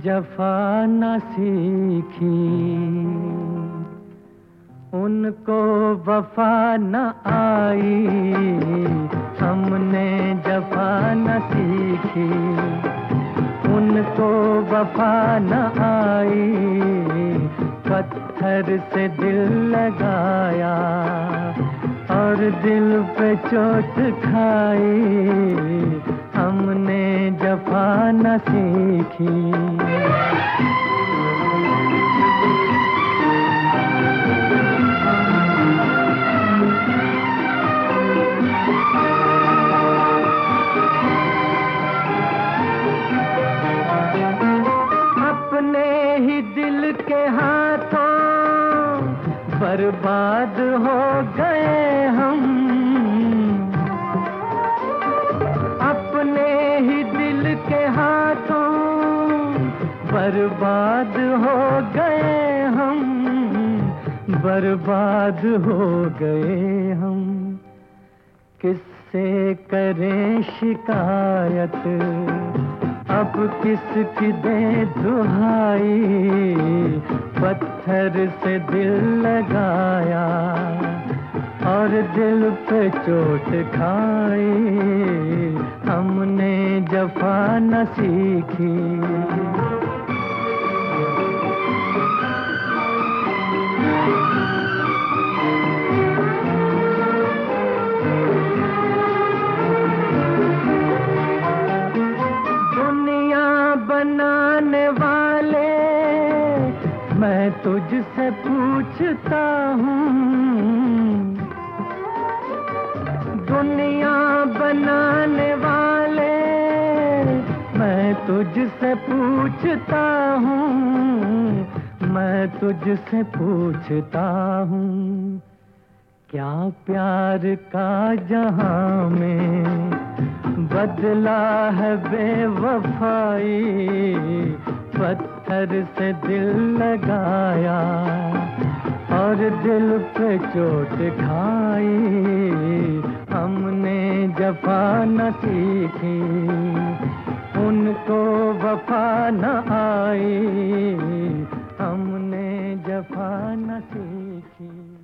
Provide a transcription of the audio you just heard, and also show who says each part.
Speaker 1: जफा न सीखी, उनको वफा न आई। हमने जफा न सीखी, उनको वफा न आई। पत्थर से दिल लगाया और दिल पे चोट खाई। हमने जफा न सीखी। अपने ही दिल के हाथों बर्बाद हो गए हम। अपने ही दिल के हाथों बर्बाद हो गए हम। बर्बाद हो गए हम। किससे करें शिकायत, अब किसकी दे दुहाई। पत्थर से दिल लगाया और दिल पे चोट खाई। हमने जफा न सीखी। बनाने वाले मैं तुझसे पूछता हूँ। दुनिया बनाने वाले मैं तुझसे पूछता हूँ। मैं तुझसे पूछता हूँ, क्या प्यार का जहां में बदला है बेवफाई। पत्थर से दिल लगाया और दिल पे चोट खाई। हमने जफा न सीखी, उनको वफा न आई। हमने जफा न सीखी।